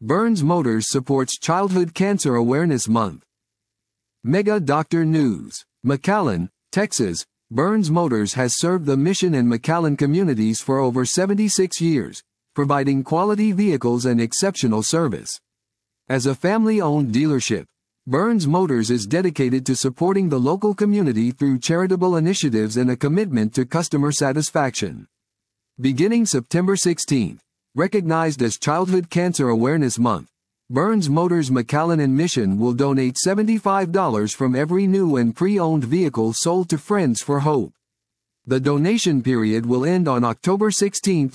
Burns Motors supports Childhood Cancer Awareness Month. Mega Doctor News. McAllen, Texas. Burns Motors has served the Mission and McAllen communities for over 76 years, providing quality vehicles and exceptional service. As a family-owned dealership, Burns Motors is dedicated to supporting the local community through charitable initiatives and a commitment to customer satisfaction. Beginning September 16, recognized as Childhood Cancer Awareness Month, Burns Motors McAllen and Mission will donate $75 from every new and pre-owned vehicle sold to Friends for Hope. The donation period will end on October 16,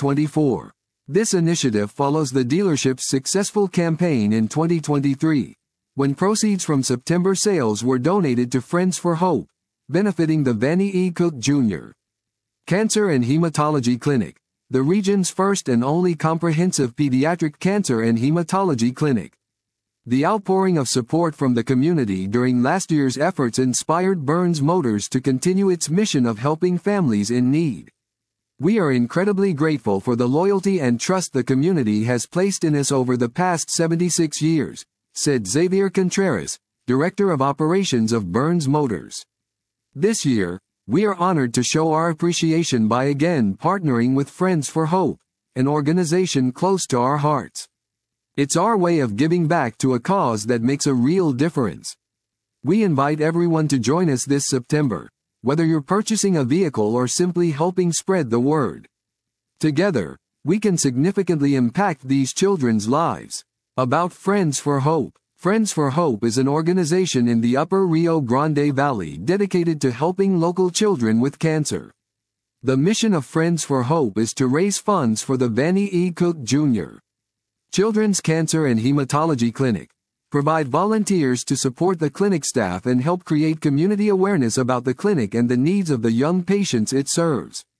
2024. This initiative follows the dealership's successful campaign in 2023, when proceeds from September sales were donated to Friends for Hope, benefiting the Vannie E. Cook Jr. Cancer and Hematology Clinic, the region's first and only comprehensive pediatric cancer and hematology clinic. The outpouring of support from the community during last year's efforts inspired Burns Motors to continue its mission of helping families in need. We are incredibly grateful for the loyalty and trust the community has placed in us over the past 76 years, said Xavier Contreras, Director of Operations of Burns Motors. This year, we are honored to show our appreciation by again partnering with Friends for Hope, an organization close to our hearts. It's our way of giving back to a cause that makes a real difference. We invite everyone to join us this September, whether you're purchasing a vehicle or simply helping spread the word. Together, we can significantly impact these children's lives. About Friends for Hope. Friends for Hope is an organization in the Upper Rio Grande Valley dedicated to helping local children with cancer. The mission of Friends for Hope is to raise funds for the Vannie E. Cook Jr. Children's Cancer and Hematology Clinic, provide volunteers to support the clinic staff and help create community awareness about the clinic and the needs of the young patients it serves.